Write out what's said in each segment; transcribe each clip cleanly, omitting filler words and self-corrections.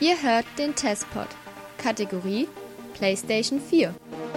Ihr hört den Testpod. Kategorie PlayStation 4.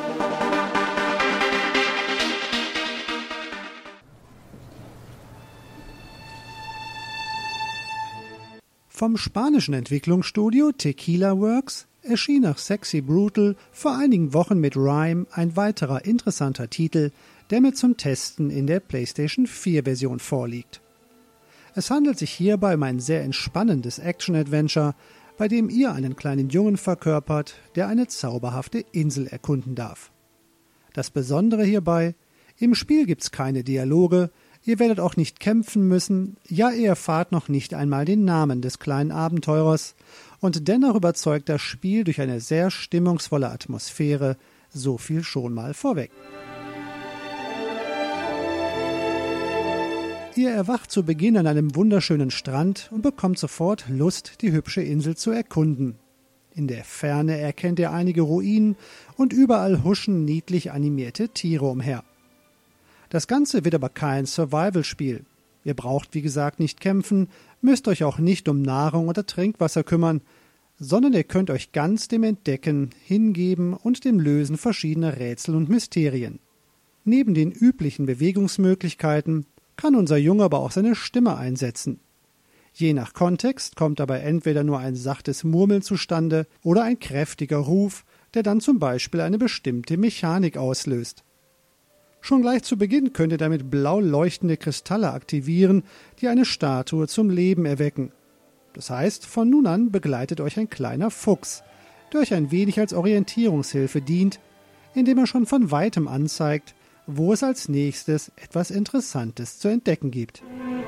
Vom spanischen Entwicklungsstudio Tequila Works erschien nach Sexy Brutal vor einigen Wochen mit Rime ein weiterer interessanter Titel, der mir zum Testen in der PlayStation 4-Version vorliegt. Es handelt sich hierbei um ein sehr entspannendes Action-Adventure, bei dem ihr einen kleinen Jungen verkörpert, der eine zauberhafte Insel erkunden darf. Das Besondere hierbei: im Spiel gibt's keine Dialoge, ihr werdet auch nicht kämpfen müssen, ja, ihr erfahrt noch nicht einmal den Namen des kleinen Abenteurers, und dennoch überzeugt das Spiel durch eine sehr stimmungsvolle Atmosphäre, so viel schon mal vorweg. Ihr erwacht zu Beginn an einem wunderschönen Strand und bekommt sofort Lust, die hübsche Insel zu erkunden. In der Ferne erkennt ihr einige Ruinen und überall huschen niedlich animierte Tiere umher. Das Ganze wird aber kein Survival-Spiel. Ihr braucht, wie gesagt, nicht kämpfen, müsst euch auch nicht um Nahrung oder Trinkwasser kümmern, sondern ihr könnt euch ganz dem Entdecken hingeben und dem Lösen verschiedener Rätsel und Mysterien. Neben den üblichen Bewegungsmöglichkeiten kann unser Junge aber auch seine Stimme einsetzen. Je nach Kontext kommt dabei entweder nur ein sachtes Murmeln zustande oder ein kräftiger Ruf, der dann zum Beispiel eine bestimmte Mechanik auslöst. Schon gleich zu Beginn könnt ihr damit blau leuchtende Kristalle aktivieren, die eine Statue zum Leben erwecken. Das heißt, von nun an begleitet euch ein kleiner Fuchs, der euch ein wenig als Orientierungshilfe dient, indem er schon von weitem anzeigt, wo es als nächstes etwas Interessantes zu entdecken gibt.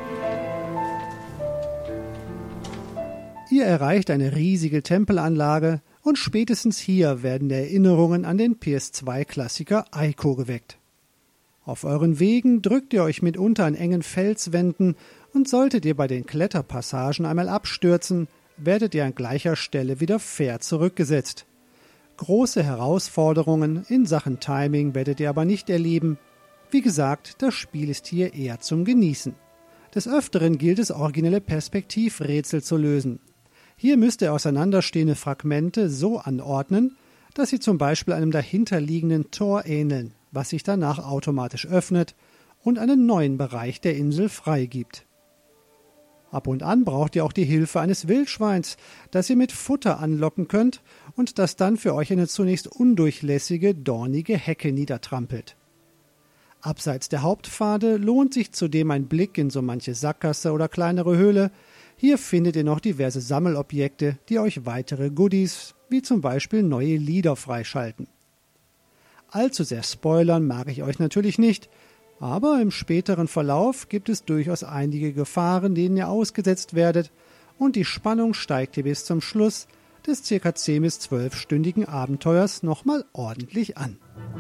Ihr erreicht eine riesige Tempelanlage und spätestens hier werden Erinnerungen an den PS2-Klassiker Ico geweckt. Auf euren Wegen drückt ihr euch mitunter an engen Felswänden und solltet ihr bei den Kletterpassagen einmal abstürzen, werdet ihr an gleicher Stelle wieder fair zurückgesetzt. Große Herausforderungen in Sachen Timing werdet ihr aber nicht erleben. Wie gesagt, das Spiel ist hier eher zum Genießen. Des Öfteren gilt es, originelle Perspektivrätsel zu lösen. Hier müsst ihr auseinanderstehende Fragmente so anordnen, dass sie zum Beispiel einem dahinterliegenden Tor ähneln, was sich danach automatisch öffnet und einen neuen Bereich der Insel freigibt. Ab und an braucht ihr auch die Hilfe eines Wildschweins, das ihr mit Futter anlocken könnt und das dann für euch eine zunächst undurchlässige, dornige Hecke niedertrampelt. Abseits der Hauptpfade lohnt sich zudem ein Blick in so manche Sackgasse oder kleinere Höhle. Hier findet ihr noch diverse Sammelobjekte, die euch weitere Goodies, wie zum Beispiel neue Lieder freischalten. Allzu sehr spoilern mag ich euch natürlich nicht, aber im späteren Verlauf gibt es durchaus einige Gefahren, denen ihr ausgesetzt werdet, und die Spannung steigt hier bis zum Schluss des ca. 10- bis 12-stündigen Abenteuers nochmal ordentlich an.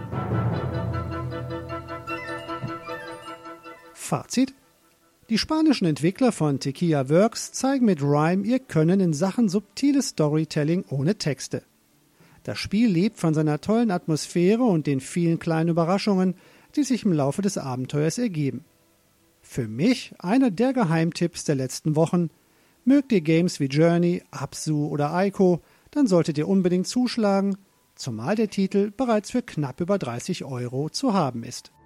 Fazit: Die spanischen Entwickler von Tequila Works zeigen mit Rime ihr Können in Sachen subtiles Storytelling ohne Texte. Das Spiel lebt von seiner tollen Atmosphäre und den vielen kleinen Überraschungen, die sich im Laufe des Abenteuers ergeben. Für mich einer der Geheimtipps der letzten Wochen. Mögt ihr Games wie Journey, Abzu oder Ico, dann solltet ihr unbedingt zuschlagen, zumal der Titel bereits für knapp über 30 € zu haben ist.